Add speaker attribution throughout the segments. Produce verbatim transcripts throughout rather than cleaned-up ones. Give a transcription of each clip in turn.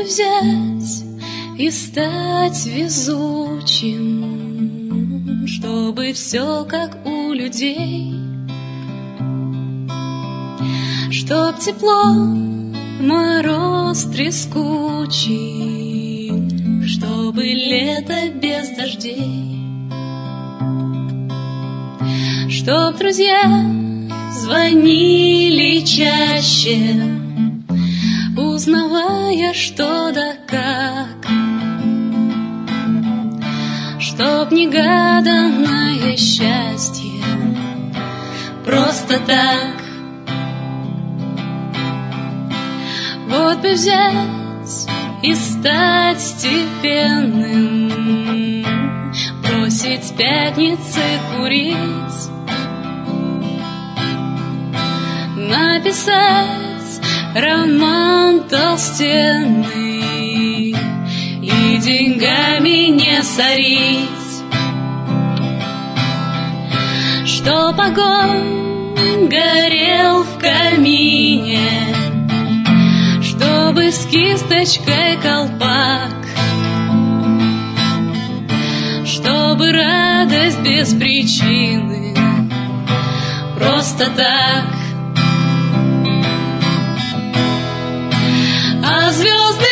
Speaker 1: взять и стать везучим, чтобы все как у людей, чтоб тепло, мороз трескучий, чтобы лето без дождей, чтоб друзья звонили чаще, узнавая что да как, чтоб негаданное счастье просто так. Вот бы взять и стать степенным, бросить пятницы курить, написать роман толстенный и деньгами не сорить, чтоб огонь горел в камине, чтобы с кисточкой колпак, чтобы радость без причины, просто так. А звезды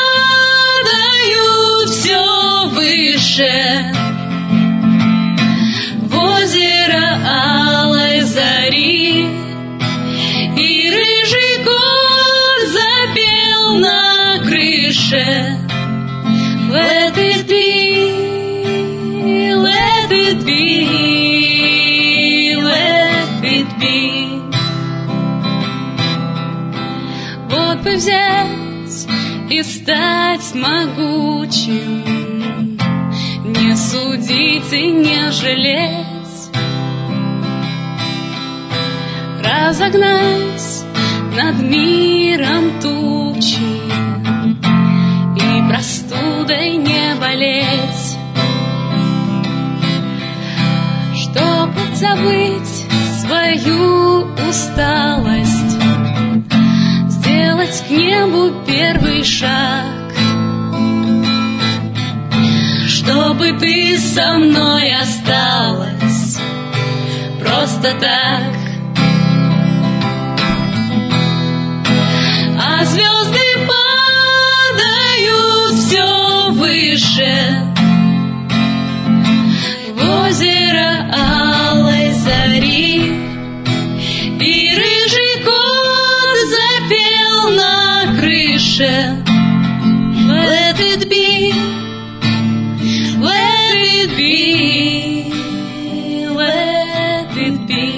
Speaker 1: падают все выше в озеро алой зари, и рыжий конь запел на крыше. Let it be, let it be, let it be. Вот бы взять и стать могучим, не судить и не жалеть, разогнать над миром тучи и простудой не болеть, чтоб забыть свою усталость, сделать к небу первый шаг, чтобы ты со мной осталась просто так. А звезды падают все выше в озеро алой зари, и рыжий конь запел на крыше. Let it be, let it be, let it be.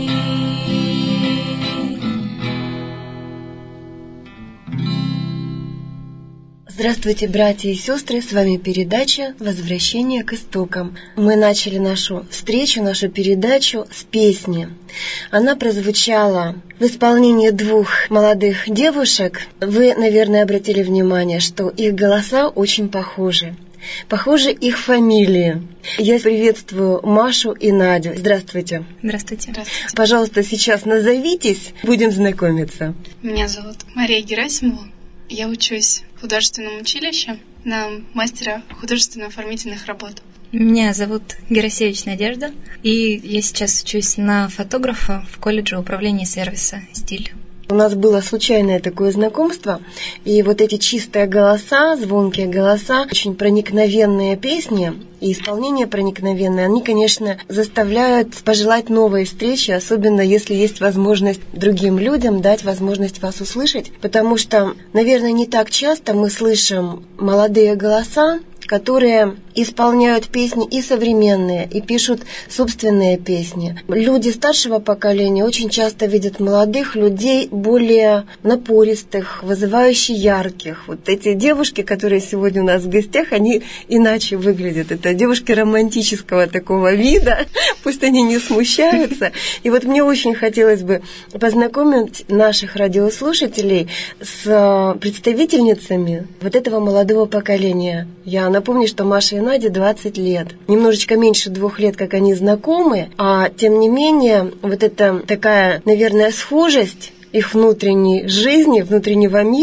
Speaker 2: Здравствуйте, братья и сестры, с вами передача «Возвращение к истокам». Мы начали нашу встречу, нашу передачу с песни. Она прозвучала в исполнении двух молодых девушек. Вы, наверное, обратили внимание, что их голоса очень похожи. Похожи их фамилии. Я приветствую Машу и Надю. Здравствуйте.
Speaker 3: Здравствуйте. Здравствуйте.
Speaker 2: Пожалуйста, сейчас назовитесь, будем знакомиться.
Speaker 3: Меня зовут Мария Герасимова. Я учусь в художественном училище на мастера художественно-оформительных работ.
Speaker 4: Меня зовут Герасевич Надежда, и я сейчас учусь на фотографа в колледже управления сервиса «Стиль».
Speaker 2: У нас было случайное такое знакомство, и вот эти чистые голоса, звонкие голоса, очень проникновенные песни и исполнение проникновенное, они, конечно, заставляют пожелать новой встречи, особенно если есть возможность другим людям дать возможность вас услышать, потому что, наверное, не так часто мы слышим молодые голоса, которые исполняют песни и современные, и пишут собственные песни. Люди старшего поколения очень часто видят молодых людей более напористых, вызывающих ярких. Вот эти девушки, которые сегодня у нас в гостях, они иначе выглядят. Это девушки романтического такого вида, пусть они не смущаются. И вот мне очень хотелось бы познакомить наших радиослушателей с представительницами вот этого молодого поколения. Я напомню, что Маша и Наде двадцать лет. Немножечко меньше двух лет, как они знакомы, а тем не менее, вот эта такая, наверное, схожесть их внутренней жизни, внутреннего мира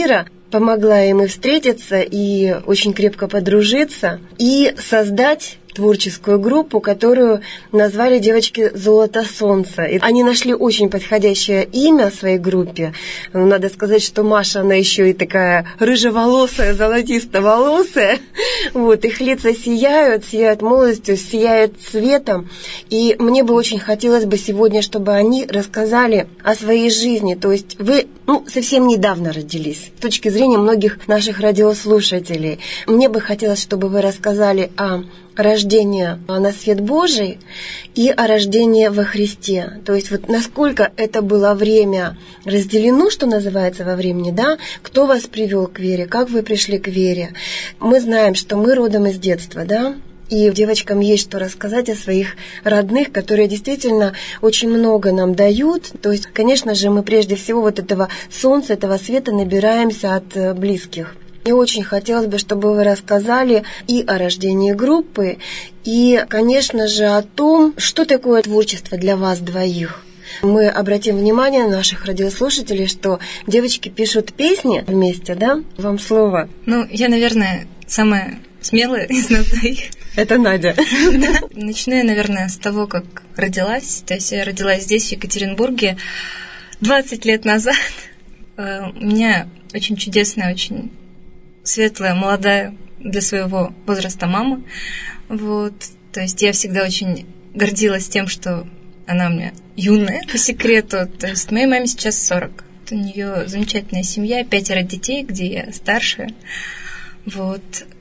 Speaker 2: помогла им и встретиться, и очень крепко подружиться, и создать творческую группу, которую назвали девочки «Золото солнца». И они нашли очень подходящее имя своей группе. Надо сказать, что Маша, она еще и такая рыжеволосая, золотисто-волосая. Вот, их лица сияют, сияют молодостью, сияют цветом. И мне бы очень хотелось бы сегодня, чтобы они рассказали о своей жизни. То есть вы ну, совсем недавно родились, с точки зрения многих наших радиослушателей. Мне бы хотелось, чтобы вы рассказали о рождение на свет Божий и о рождении во Христе. То есть вот насколько это было время разделено, что называется, во времени, да? Кто вас привел к вере, как вы пришли к вере. Мы знаем, что мы родом из детства, да? И девочкам есть что рассказать о своих родных, которые действительно очень много нам дают. То есть, конечно же, мы прежде всего вот этого солнца, этого света набираемся от близких. Мне очень хотелось бы, чтобы вы рассказали и о рождении группы, и, конечно же, о том, что такое творчество для вас двоих. Мы обратим внимание наших радиослушателей, что девочки пишут песни вместе, да? Вам слово.
Speaker 4: Ну, я, наверное, самая смелая из нас двоих.
Speaker 2: Это Надя.
Speaker 4: Начну я, наверное, с того, как родилась. То есть я родилась здесь, в Екатеринбурге, двадцать лет назад. У меня очень чудесная, очень светлая, молодая для своего возраста мама. Вот. То есть я всегда очень гордилась тем, что она у меня юная, по секрету. То есть моей маме сейчас сорок. У нее замечательная семья, пятеро детей, где я старшая. Вот.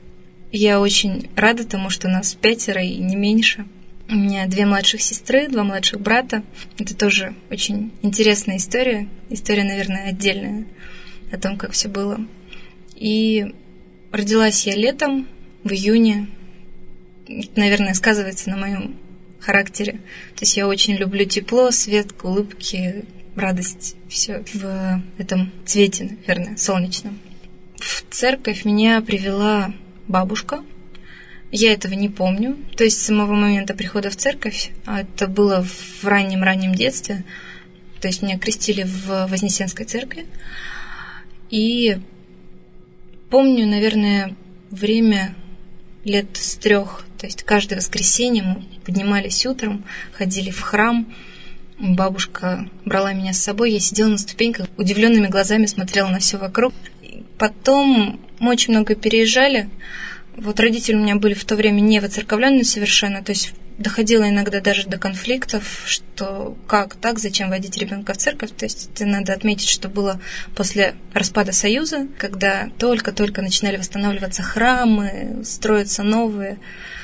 Speaker 4: Я очень рада тому, что нас пятеро и не меньше. У меня две младших сестры, два младших брата. Это тоже очень интересная история. История, наверное, отдельная о том, как все было. И родилась я летом, в июне. Это, наверное, сказывается на моем характере. То есть я очень люблю тепло, свет, улыбки, радость. Все в этом цвете, наверное, солнечном. В церковь меня привела бабушка. Я этого не помню. То есть с самого момента прихода в церковь, а это было в раннем-раннем детстве. То есть меня крестили в Вознесенской церкви. И помню, наверное, время лет с трех. То есть каждое воскресенье мы поднимались утром, ходили в храм. Бабушка брала меня с собой. Я сидела на ступеньках, удивленными глазами смотрела на все вокруг. Потом мы очень много переезжали. Вот родители у меня были в то время не воцерковленные совершенно. То есть доходило иногда даже до конфликтов, что как так, зачем водить ребенка в церковь. То есть это надо отметить, что было после распада Союза, когда только-только начинали восстанавливаться храмы, строиться новые.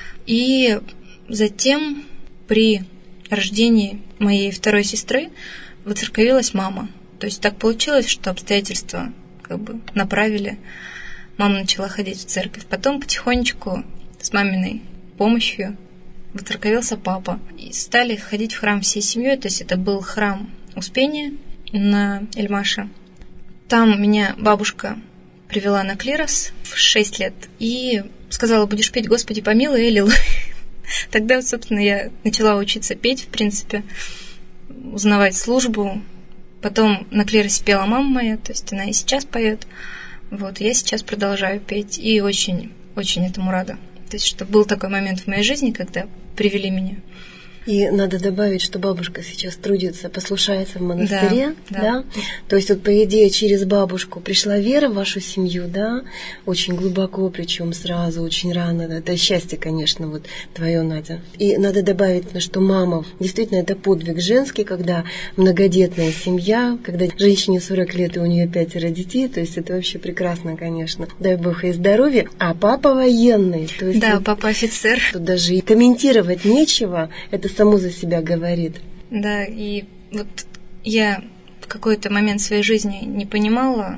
Speaker 4: И затем при рождении моей второй сестры воцерковилась мама. То есть так получилось, что обстоятельства как бы направили. Мама начала ходить в церковь. Потом потихонечку с маминой помощью воцерковился папа. И стали ходить в храм всей семьей. То есть это был храм Успения на Эльмаше. Там меня бабушка привела на клирос в шесть лет и сказала: будешь петь «Господи помилуй» и «Аллилуйя». Тогда, собственно, я начала учиться петь, в принципе, узнавать службу. Потом на клиросе пела мама моя, то есть она и сейчас поет. Вот, я сейчас продолжаю петь и очень, очень этому рада. То есть, что был такой момент в моей жизни, когда привели меня.
Speaker 2: И надо добавить, что бабушка сейчас трудится, послушается в монастыре, да, да? да? То есть вот по идее через бабушку пришла вера в вашу семью, да, очень глубоко, причем сразу, очень рано. Это счастье, конечно, вот твое, Надя. И надо добавить, что мама, действительно, это подвиг женский, когда многодетная семья, когда женщине сорок лет и у нее пятеро детей, то есть это вообще прекрасно, конечно. Дай Бог ей здоровья. А папа военный, то есть
Speaker 4: да,
Speaker 2: вот,
Speaker 4: папа офицер.
Speaker 2: Тут даже и комментировать нечего. Это само за себя говорит.
Speaker 4: Да, и вот я в какой-то момент своей жизни не понимала,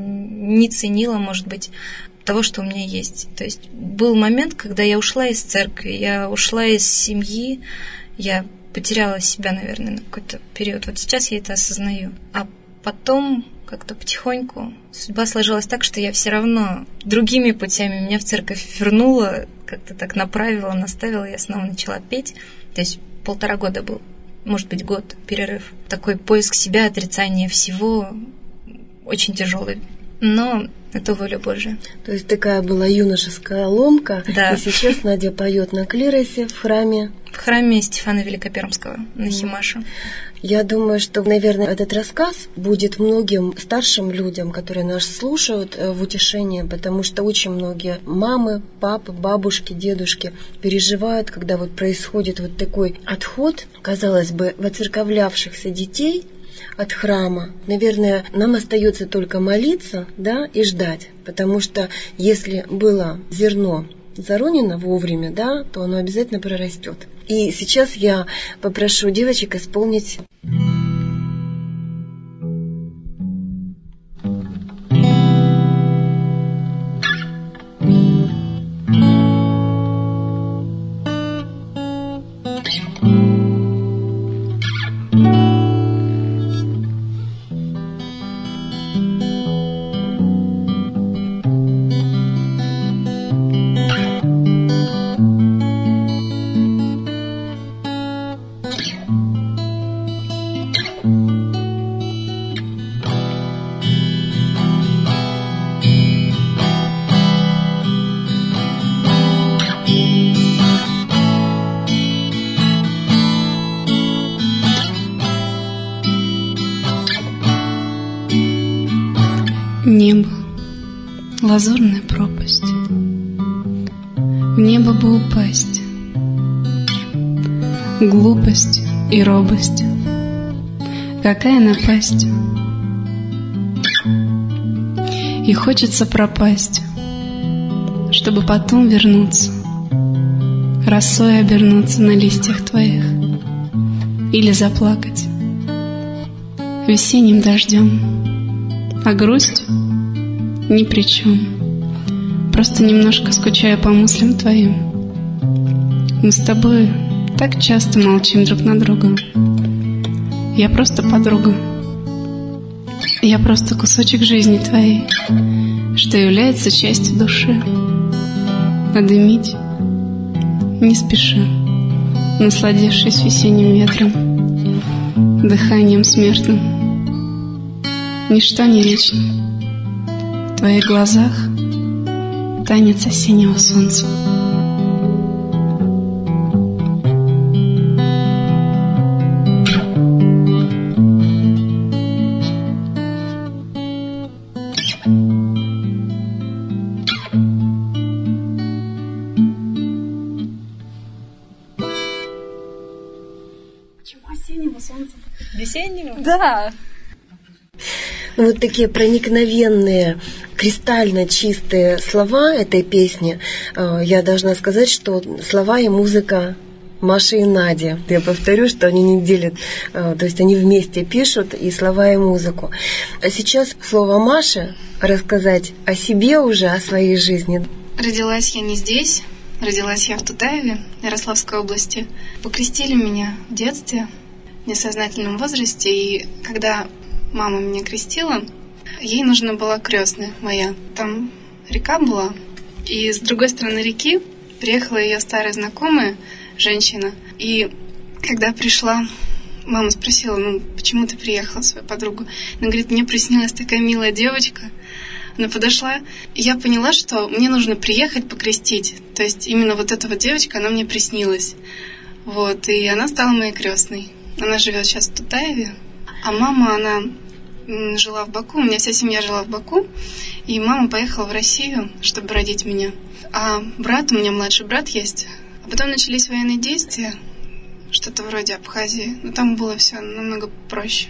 Speaker 4: не ценила, может быть, того, что у меня есть. То есть был момент, когда я ушла из церкви, я ушла из семьи, я потеряла себя, наверное, на какой-то период. Вот сейчас я это осознаю. А потом как-то потихоньку судьба сложилась так, что я все равно другими путями меня в церковь вернула, как-то так направила, наставила, я снова начала петь. То есть полтора года был, может быть, год, перерыв. Такой поиск себя, отрицание всего, очень тяжелый но это воля Божия.
Speaker 2: То есть такая была юношеская ломка,
Speaker 4: да.
Speaker 2: И сейчас Надя поет на клиросе в храме.
Speaker 4: В храме Стефана Великопермского на Химашу.
Speaker 2: Я думаю, что, наверное, этот рассказ будет многим старшим людям, которые нас слушают, в утешение, потому что очень многие мамы, папы, бабушки, дедушки переживают, когда вот происходит вот такой отход, казалось бы, воцерковлявшихся детей от храма. Наверное, нам остается только молиться, да, и ждать, потому что если было зерно заронено вовремя, да, то оно обязательно прорастет. И сейчас я попрошу девочек исполнить.
Speaker 3: Небо, лазурная пропасть, в небо бы упасть, глупость и робость, какая напасть, и хочется пропасть, чтобы потом вернуться, росой обернуться на листьях твоих, или заплакать весенним дождем, а грусть ни при чем. Просто немножко скучаю по мыслям твоим. Мы с тобой так часто молчим друг на друга. Я просто подруга. Я просто кусочек жизни твоей, что является частью души. А дымить не спеша, насладившись весенним ветром, дыханием смертным. Ничто не вечно. В твоих глазах танец осеннего солнца.
Speaker 5: Почему осеннего солнца?
Speaker 4: Весеннего?
Speaker 5: Да.
Speaker 2: Ну, вот такие проникновенные, кристально чистые слова этой песни. Я должна сказать, что слова и музыка Маши и Нади. Я повторю, что они не делят, то есть они вместе пишут и слова, и музыку. А сейчас слово Маше рассказать о себе уже, о своей жизни.
Speaker 3: Родилась я не здесь, родилась я в Тутаеве, Ярославской области. Покрестили меня в детстве, в несознательном возрасте, и когда мама меня крестила, ей нужна была крестная моя. Там река была, и с другой стороны реки приехала ее старая знакомая, женщина. И когда пришла, мама спросила: ну, почему ты приехала, свою подругу? Она говорит: мне приснилась такая милая девочка. Она подошла, и я поняла, что мне нужно приехать покрестить. То есть именно вот эта вот девочка, она мне приснилась. Вот, и она стала моей крестной. Она живет сейчас в Тутаеве. А мама, она жила в Баку, у меня вся семья жила в Баку, и мама поехала в Россию, чтобы родить меня. А брат, у меня младший брат есть. А потом начались военные действия, что-то вроде Абхазии, но там было все намного проще,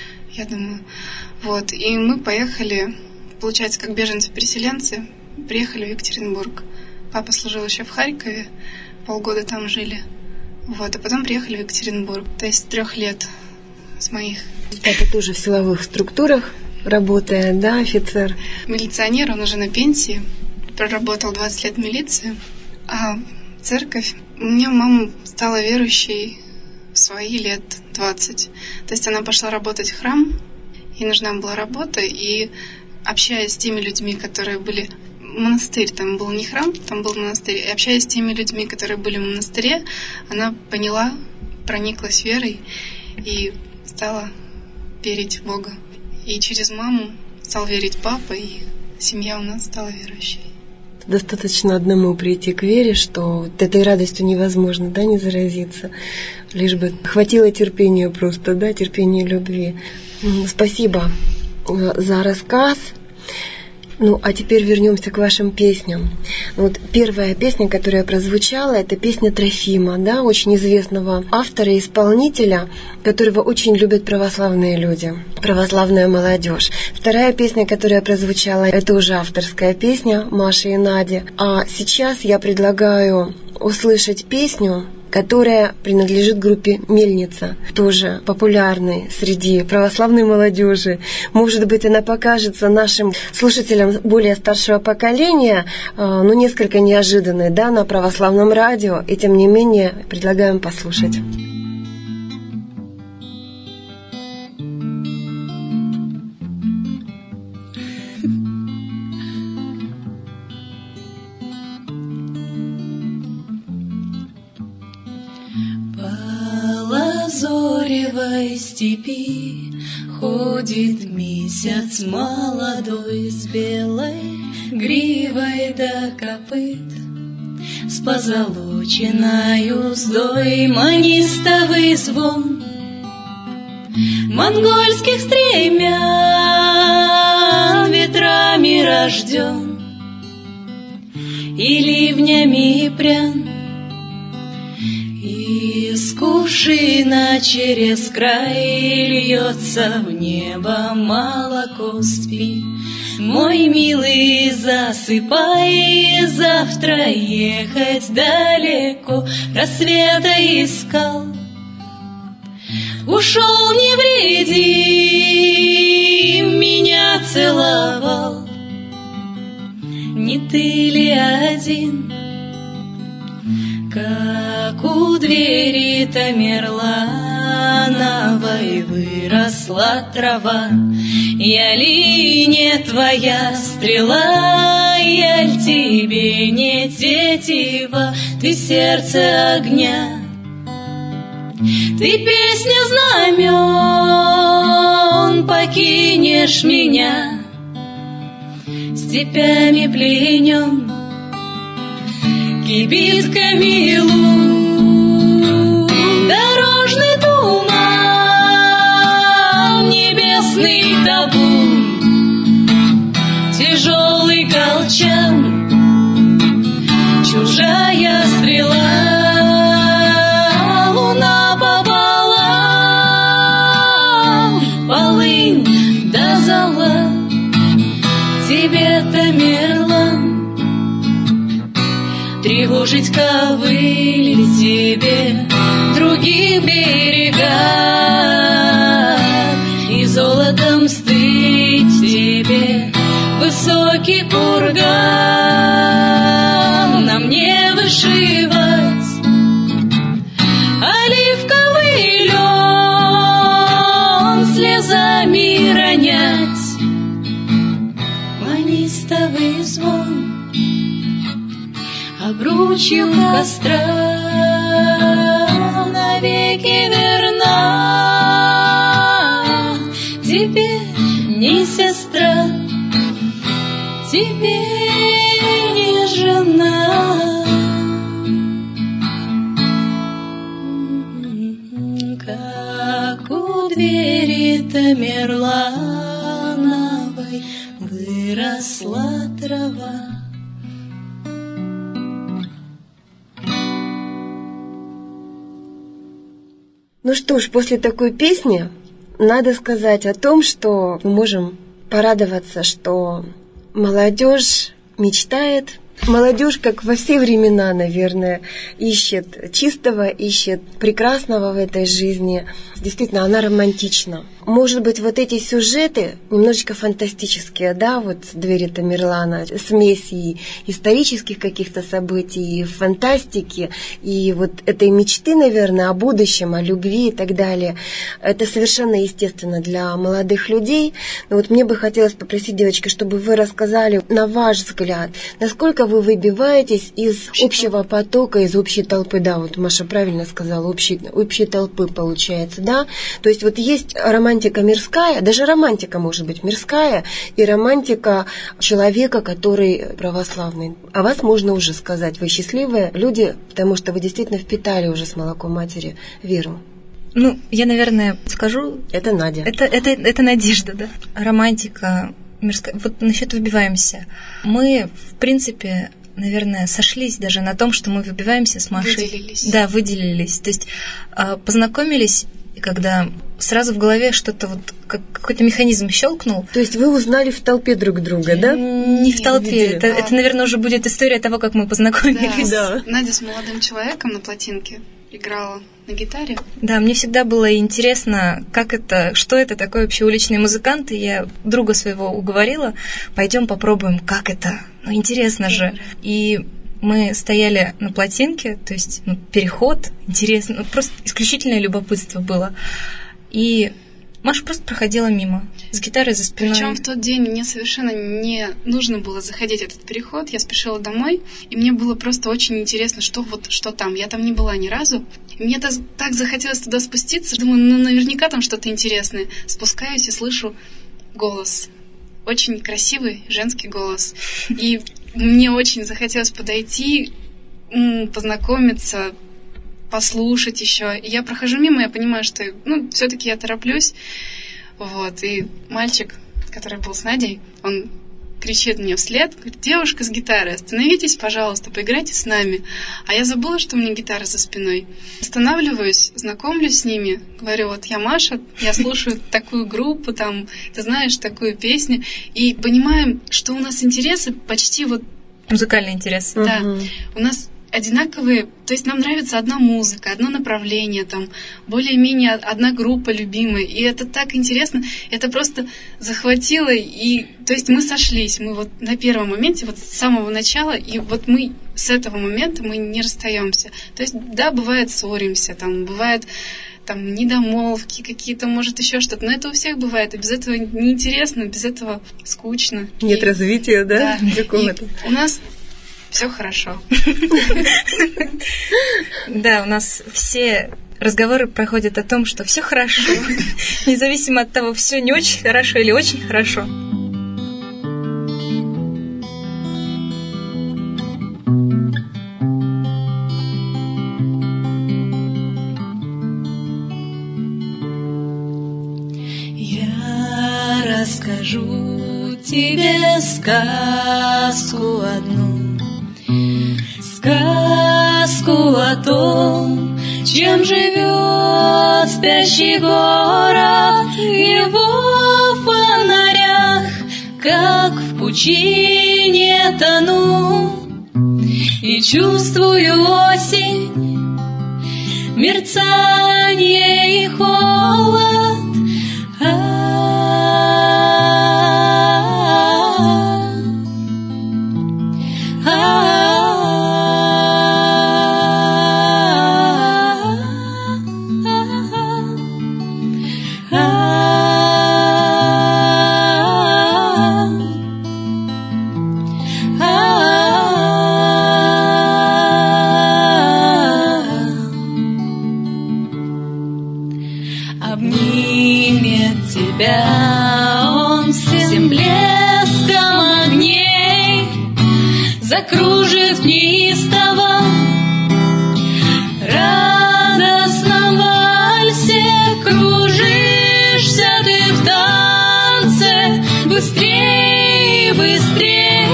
Speaker 3: я думаю. Вот, и мы поехали, получается, как беженцы-переселенцы, приехали в Екатеринбург. Папа служил еще в Харькове, полгода там жили. Вот, а потом приехали в Екатеринбург, то есть с трех лет с моих.
Speaker 2: Папа тоже в силовых структурах работает, да, офицер?
Speaker 3: Милиционер, он уже на пенсии, проработал двадцать лет в милиции. А церковь, у меня мама стала верующей в свои лет двадцать. То есть она пошла работать в храм, ей нужна была работа, и общаясь с теми людьми, которые были... Монастырь, там был не храм, там был монастырь. И общаясь с теми людьми, которые были в монастыре, она поняла, прониклась верой и стала верить в Бога. И через маму стал верить папа, и семья у нас стала верующей.
Speaker 2: Достаточно одному прийти к вере, что вот этой радостью невозможно, да, не заразиться. Лишь бы хватило терпения просто, да, терпения любви. Спасибо за рассказ. Ну, а теперь вернемся к вашим песням. Вот первая песня, которая прозвучала, это песня Трофима, да, очень известного автора и исполнителя, которого очень любят православные люди, православная молодежь. Вторая песня, которая прозвучала, это уже авторская песня Маши и Нади. А сейчас я предлагаю услышать песню, которая принадлежит группе «Мельница», тоже популярной среди православной молодежи. Может быть, она покажется нашим слушателям более старшего поколения, но несколько неожиданной, да, на православном радио, и тем не менее предлагаем послушать.
Speaker 1: Зоревой степи ходит месяц молодой с белой гривой до копыт, с позолоченной уздой манистовый звон монгольских стремян ветрами рожден и ливнями прян. Из кувшина через край льется в небо молоко, спи, мой милый, засыпай, завтра ехать далеко, рассвета искал, ушел невредим, меня целовал, не ты ли один? Как у двери Тамерлановой выросла трава, я ли не твоя стрела, я ль тебе не тетива, ты сердце огня, ты песня знамен, покинешь меня, степями пленен, кибитками луг, дорожный туман, небесный табун, тяжелый колчан, чужая стрела, луна пополам, полынь да зола, тебе Тамерлан. Тревожить ковыли тебе в других берегах и золотом стыть тебе высокий курган, на мне вышивать оливковый лен, слезами ронять манистовый звон. Обручью костра навеки верна, тебе не сестра, тебе не жена. Как у двери Тамерлановой выросла трава.
Speaker 2: Ну что ж, после такой песни надо сказать о том, что мы можем порадоваться, что молодежь мечтает. Молодежь, как во все времена, наверное, ищет чистого, ищет прекрасного в этой жизни. Действительно, она романтична. Может быть, вот эти сюжеты немножечко фантастические, да, вот «Двери Тамерлана», смесь и исторических каких-то событий, и фантастики, и вот этой мечты, наверное, о будущем, о любви и так далее. Это совершенно естественно для молодых людей. Но вот мне бы хотелось попросить, девочки, чтобы вы рассказали, на ваш взгляд, насколько вы выбиваетесь из общего потока, из общей толпы, да, вот Маша правильно сказала, общей, общей толпы получается, да, то есть вот есть романтика мирская, даже романтика может быть мирская, и романтика человека, который православный. О вас можно уже сказать, вы счастливые люди, потому что вы действительно впитали уже с молоком матери веру.
Speaker 4: Ну, я, наверное, скажу...
Speaker 2: Это Надя.
Speaker 4: Это, это, это Надежда, да. Романтика мирская. Вот насчет выбиваемся. Мы, в принципе, наверное, сошлись даже на том, что мы выбиваемся с Машей.
Speaker 3: Выделились.
Speaker 4: Да, выделились. То есть познакомились, и когда сразу в голове что-то вот, как какой-то механизм щелкнул.
Speaker 2: То есть вы узнали в толпе друг друга, да?
Speaker 4: Не в толпе. Это, а... это, наверное, уже будет история того, как мы познакомились.
Speaker 3: Да. Да. Надя с молодым человеком на плотинке играла на гитаре.
Speaker 4: Да, мне всегда было интересно, как это, что это такое вообще уличный музыкант, и я друга своего уговорила, пойдем попробуем, как это, ну интересно же. И мы стояли на плотинке, то есть ну, переход, интересно, ну, просто исключительное любопытство было. И Маша просто проходила мимо с гитарой за спиной.
Speaker 3: Причем в тот день мне совершенно не нужно было заходить этот переход. Я спешила домой, и мне было просто очень интересно, что вот что там. Я там не была ни разу. И мне так захотелось туда спуститься. Думаю, ну наверняка там что-то интересное. Спускаюсь и слышу голос. Очень красивый женский голос. И мне очень захотелось подойти, познакомиться, послушать еще. И я прохожу мимо, я понимаю, что ну, все-таки я тороплюсь. Вот. И мальчик, который был с Надей, он кричит мне вслед, говорит: девушка с гитарой, остановитесь, пожалуйста, поиграйте с нами. А я забыла, что у меня гитара за спиной. Останавливаюсь, знакомлюсь с ними, говорю: вот я Маша, я слушаю такую группу, там, ты знаешь, такую песню. И понимаем, что у нас интересы почти вот...
Speaker 4: Музыкальный интерес.
Speaker 3: Да.
Speaker 2: Угу.
Speaker 3: У нас одинаковые, то есть нам нравится одна музыка, одно направление, там, более-менее одна группа любимая, и это так интересно, это просто захватило, и, то есть мы сошлись, мы вот на первом моменте, вот с самого начала, и вот мы с этого момента мы не расстаемся, то есть, да, бывает ссоримся, там, бывает там недомолвки какие-то, может, еще что-то, но это у всех бывает, и без этого неинтересно, без этого скучно.
Speaker 2: Нет
Speaker 3: и,
Speaker 2: развития, да?
Speaker 3: Да,
Speaker 2: какого-то.
Speaker 3: У нас все хорошо.
Speaker 4: Да, у нас все разговоры проходят о том, что все хорошо, независимо от того, все не очень хорошо или очень хорошо.
Speaker 1: Я расскажу тебе сказку одну. Сказку о том, чем живет спящий город, в его фонарях, как в пучине тону, и чувствую осень, мерцание и холод. Обнимет тебя он всем блеском огней, закружит в неистовом радостном вальсе, кружишься ты в танце быстрее, быстрее,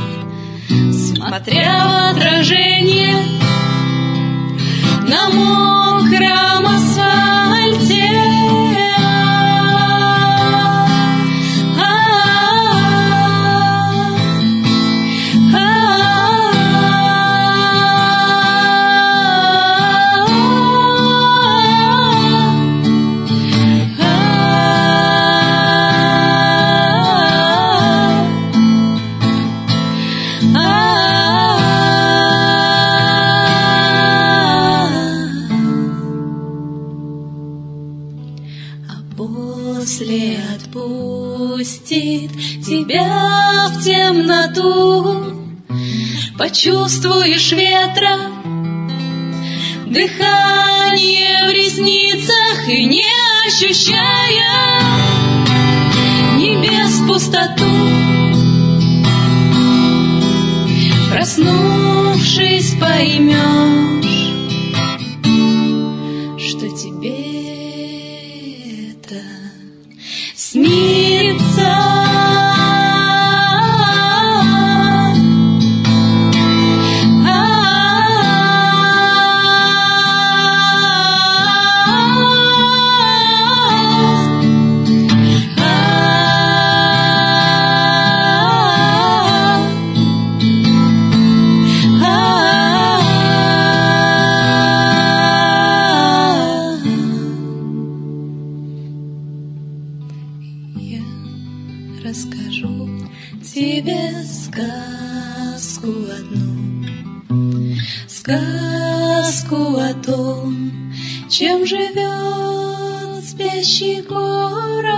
Speaker 1: смотря в отражение на мокром асфальте. После отпустит тебя в темноту, почувствуешь ветра, дыхание в ресницах, и не ощущая небес пустоту, проснувшись, поймешь, что тебе это снится. Расскажу тебе сказку одну, сказку о том, чем живет спящий город.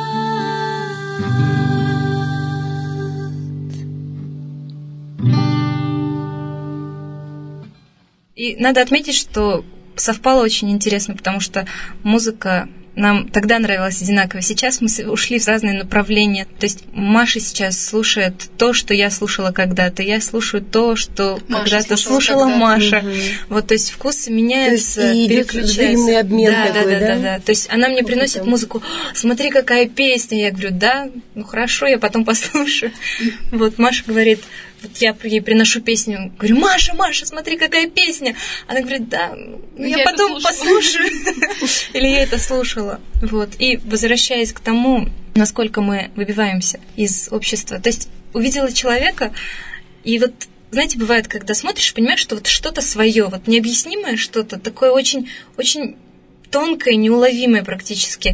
Speaker 4: И надо отметить, что совпало очень интересно, потому что музыка нам тогда нравилась одинаково. Сейчас мы ушли в разные направления. То есть Маша сейчас слушает то, что я слушала когда-то. Я слушаю то, что Маша когда-то слушала когда Маша. Угу. Вот, то есть вкусы меняются, то есть переключаются.
Speaker 2: Обмен
Speaker 4: да,
Speaker 2: такой,
Speaker 4: да, да,
Speaker 2: да,
Speaker 4: да, да. То есть она мне приносит там музыку. Смотри, какая песня. Я говорю, да, ну хорошо, я потом послушаю. Вот Маша говорит, вот я ей приношу песню, говорю, Маша, Маша, смотри, какая песня. Она говорит, да, ну я, я потом послушаю. Или я это слушала. Вот. И возвращаясь к тому, насколько мы выбиваемся из общества. То есть увидела человека, и вот, знаете, бывает, когда смотришь, понимаешь, что вот что-то свое, вот необъяснимое что-то, такое очень, очень тонкое, неуловимое практически.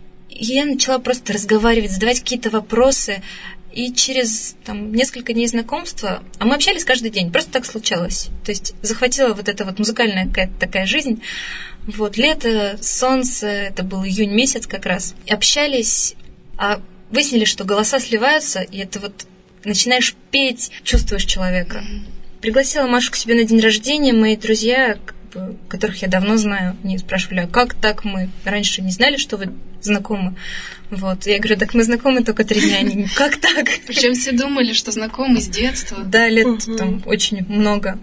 Speaker 4: И я начала просто разговаривать, задавать какие-то вопросы. И через там, несколько дней знакомства, а мы общались каждый день, просто так случалось. То есть захватила вот эта вот музыкальная какая-то такая жизнь. Вот, лето, солнце, это был июнь месяц как раз. И общались, а выяснили, что голоса сливаются, и это вот начинаешь петь, чувствуешь человека. Пригласила Машу к себе на день рождения, мои друзья, которых я давно знаю, они спрашивали, а как так мы раньше не знали, что вы знакомы? Вот. Я говорю, так мы знакомы только три дня. Они, как так?
Speaker 3: Причем все думали, что знакомы с детства.
Speaker 4: Да, лет угу. там очень много.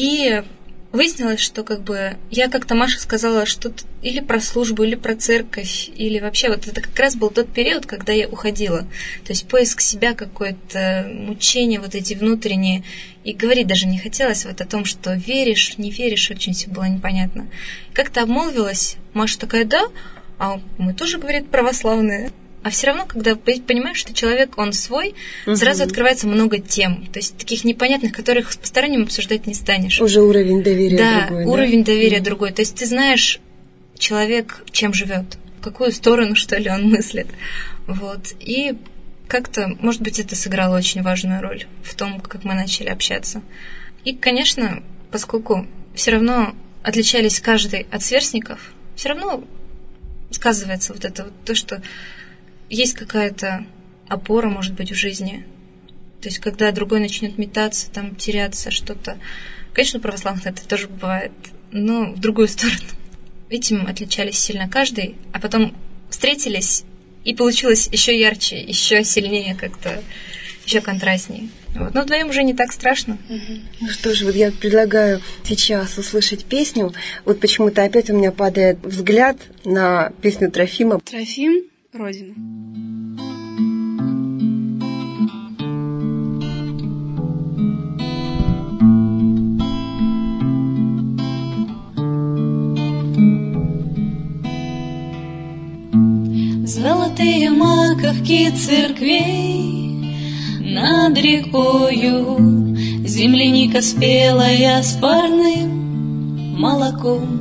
Speaker 4: И выяснилось, что как бы я как-то Маше сказала что-то или про службу, или про церковь, или вообще вот это как раз был тот период, когда я уходила. То есть поиск себя, какое-то мучение вот эти внутренние. И говорить даже не хотелось вот о том, что веришь, не веришь, очень все было непонятно. Как-то обмолвилась, Маша такая, да, а мы тоже, говорит, православные. А все равно, когда понимаешь, что человек, он свой, угу. сразу открывается много тем. То есть таких непонятных, которых с посторонним обсуждать не станешь.
Speaker 2: Уже уровень доверия
Speaker 4: да,
Speaker 2: другой.
Speaker 4: Уровень
Speaker 2: да, уровень
Speaker 4: доверия другой. То есть ты знаешь, человек чем живет, в какую сторону, что ли, он мыслит. Вот. И как-то, может быть, это сыграло очень важную роль в том, как мы начали общаться. И, конечно, поскольку все равно отличались каждый от сверстников, все равно сказывается вот это вот то, что есть какая-то опора, может быть, в жизни. То есть, когда другой начнет метаться, там, теряться, что-то. Конечно, у православных это тоже бывает, но в другую сторону. Этим отличались сильно каждый, а потом встретились, и получилось еще ярче, еще сильнее как-то, еще контрастнее. Вот. Но вдвоем уже не так страшно.
Speaker 2: Угу. Ну что ж, вот я предлагаю сейчас услышать песню. Вот почему-то опять у меня падает взгляд на песню Трофима.
Speaker 3: Трофим, Родина.
Speaker 1: Золотые маковки церквей над рекою, земляника спелая с парным молоком.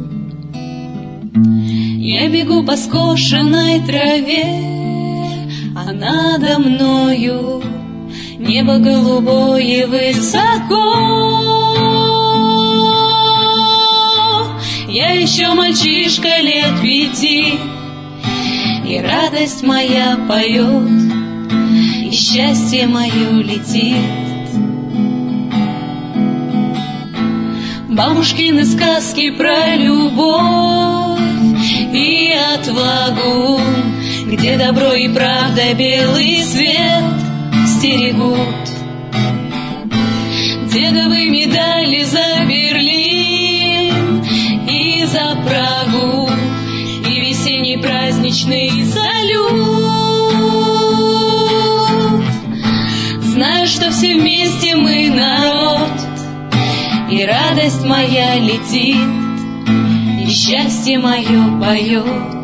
Speaker 1: Я бегу по скошенной траве, а надо мною небо голубое высоко. Я еще мальчишка лет пяти, и радость моя поет, и счастье мое летит. Бабушкины сказки про любовь и отвагу, где добро и правда белый свет стерегут. Дедовы медали за Берлин и за Прагу, и весенний праздничный салют. Знаю, что все вместе мы народ, и радость моя летит, и счастье мое поет.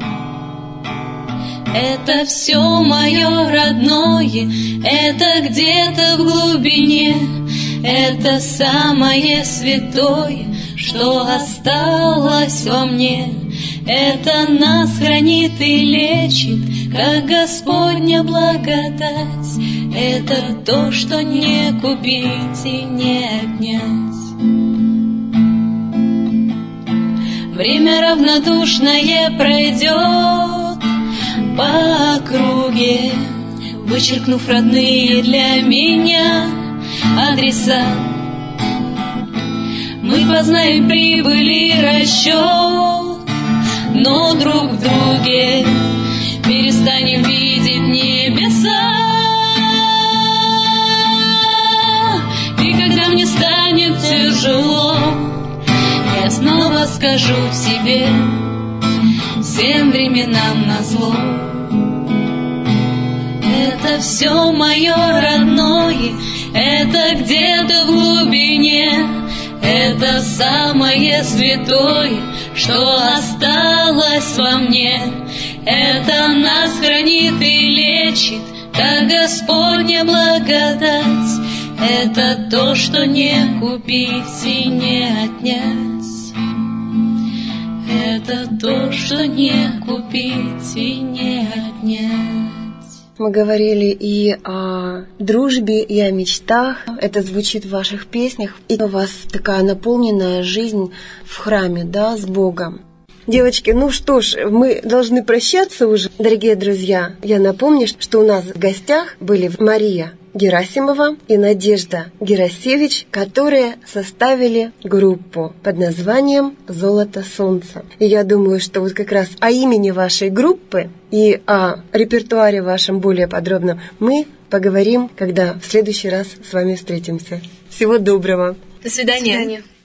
Speaker 1: Это все мое родное, это где-то в глубине, это самое святое, что осталось во мне. Это нас хранит и лечит, как Господня благодать. Это то, что не купить и не отнять. Время равнодушное пройдет по округе, вычеркнув родные для меня адреса. Мы познаем прибыль и расчет, но друг в друге перестанем видеть небеса. И когда мне станет тяжело, я снова скажу себе, всем временам назло. Это все мое родное, это где-то в глубине, это самое святое, что осталось во мне. Это нас хранит и лечит, как Господня благодать. Это то, что не купить и не отнять. Это то, что не купить и не отнять.
Speaker 2: Мы говорили и о дружбе, и о мечтах. Это звучит в ваших песнях. И у вас такая наполненная жизнь в храме, да, с Богом. Девочки, ну что ж, мы должны прощаться уже. Дорогие друзья, я напомню, что у нас в гостях были Мария Герасимова и Надежда Герасевич, которые составили группу под названием «Золото солнца». И я думаю, что вот как раз о имени вашей группы и о репертуаре вашем более подробно мы поговорим, когда в следующий раз с вами встретимся. Всего доброго.
Speaker 4: До свидания.
Speaker 3: До свидания.